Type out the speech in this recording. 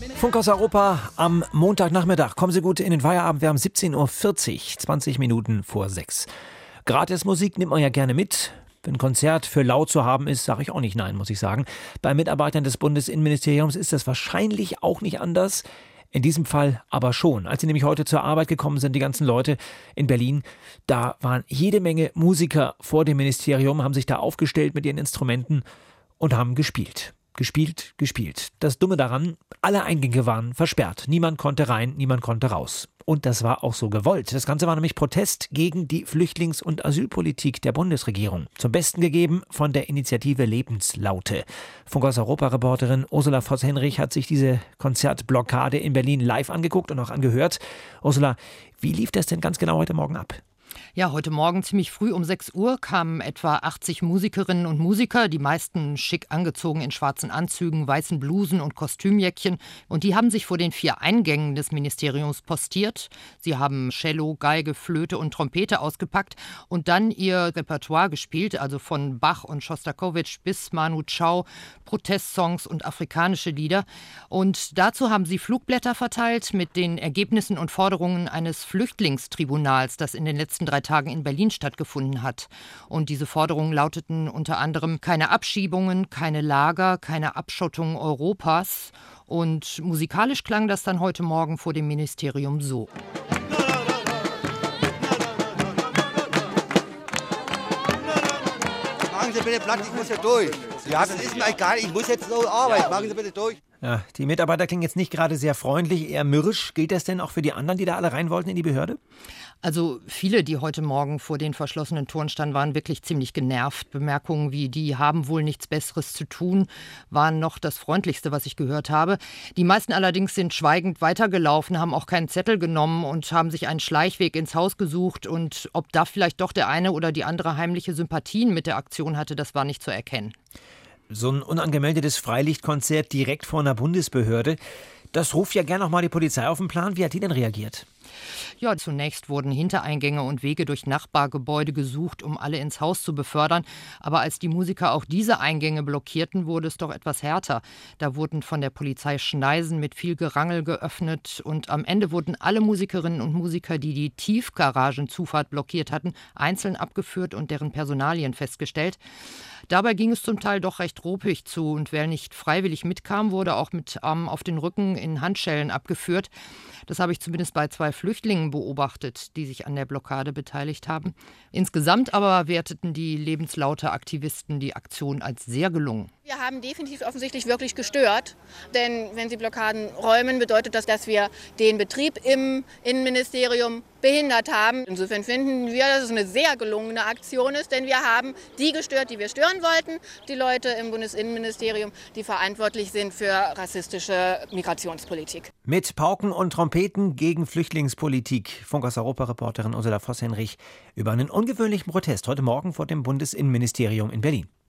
Funk aus Europa am Montagnachmittag. Kommen Sie gut in den Feierabend. Wir haben 17.40 Uhr, 20 Minuten vor 6. Gratismusik nimmt man ja gerne mit. Wenn ein Konzert für laut zu haben ist, sage ich auch nicht nein, muss ich sagen. Bei Mitarbeitern des Bundesinnenministeriums ist das wahrscheinlich auch nicht anders. In diesem Fall aber schon. Als sie nämlich heute zur Arbeit gekommen sind, die ganzen Leute in Berlin, da waren jede Menge Musiker vor dem Ministerium, haben sich da aufgestellt mit ihren Instrumenten und haben gespielt. Gespielt. Das Dumme daran, alle Eingänge waren versperrt. Niemand konnte rein, niemand konnte raus. Und das war auch so gewollt. Das Ganze war nämlich Protest gegen die Flüchtlings- und Asylpolitik der Bundesregierung. Zum Besten gegeben von der Initiative Lebenslaute. Funk aus Europa-Reporterin Ursula Voss-Henrich hat sich diese Konzertblockade in Berlin live angeguckt und auch angehört. Ursula, wie lief das denn ganz genau heute Morgen ab? Ja, heute Morgen ziemlich früh um 6 Uhr kamen etwa 80 Musikerinnen und Musiker, die meisten schick angezogen in schwarzen Anzügen, weißen Blusen und Kostümjäckchen. Und die haben sich vor den 4 Eingängen des Ministeriums postiert. Sie haben Cello, Geige, Flöte und Trompete ausgepackt und dann ihr Repertoire gespielt, also von Bach und Schostakowitsch bis Manu Chao, Protestsongs und afrikanische Lieder. Und dazu haben sie Flugblätter verteilt mit den Ergebnissen und Forderungen eines Flüchtlingstribunals, das in den letzten 3 Tagen in Berlin stattgefunden hat. Und diese Forderungen lauteten unter anderem keine Abschiebungen, keine Lager, keine Abschottung Europas. Und musikalisch klang das dann heute Morgen vor dem Ministerium so. Machen Sie bitte Platz, ich muss ja durch. Ja, das ist mir egal, ich muss jetzt so arbeiten. Machen Sie bitte durch. Ja, die Mitarbeiter klingen jetzt nicht gerade sehr freundlich, eher mürrisch. Gilt das denn auch für die anderen, die da alle rein wollten in die Behörde? Also viele, die heute Morgen vor den verschlossenen Toren standen, waren wirklich ziemlich genervt. Bemerkungen wie „die haben wohl nichts Besseres zu tun" waren noch das Freundlichste, was ich gehört habe. Die meisten allerdings sind schweigend weitergelaufen, haben auch keinen Zettel genommen und haben sich einen Schleichweg ins Haus gesucht. Und ob da vielleicht doch der eine oder die andere heimliche Sympathien mit der Aktion hatte, das war nicht zu erkennen. So ein unangemeldetes Freilichtkonzert direkt vor einer Bundesbehörde, das ruft ja gerne noch mal die Polizei auf den Plan. Wie hat die denn reagiert? Ja, zunächst wurden Hintereingänge und Wege durch Nachbargebäude gesucht, um alle ins Haus zu befördern. Aber als die Musiker auch diese Eingänge blockierten, wurde es doch etwas härter. Da wurden von der Polizei Schneisen mit viel Gerangel geöffnet und am Ende wurden alle Musikerinnen und Musiker, die die Tiefgaragenzufahrt blockiert hatten, einzeln abgeführt und deren Personalien festgestellt. Dabei ging es zum Teil doch recht ruppig zu und wer nicht freiwillig mitkam, wurde auch mit Armen auf den Rücken in Handschellen abgeführt. Das habe ich zumindest bei 2 Flüchtlingen beobachtet, die sich an der Blockade beteiligt haben. Insgesamt aber werteten die Lebenslaute-Aktivisten die Aktion als sehr gelungen. Wir haben definitiv offensichtlich wirklich gestört, denn wenn Sie Blockaden räumen, bedeutet das, dass wir den Betrieb im Innenministerium behindert haben. Insofern finden wir, dass es eine sehr gelungene Aktion ist, denn wir haben die gestört, die wir stören wollten, die Leute im Bundesinnenministerium, die verantwortlich sind für rassistische Migrationspolitik. Mit Pauken und Trompeten gegen Flüchtlingspolitik. Funk aus Europa-Reporterin Ursula Voss-Henrich über einen ungewöhnlichen Protest heute Morgen vor dem Bundesinnenministerium in Berlin.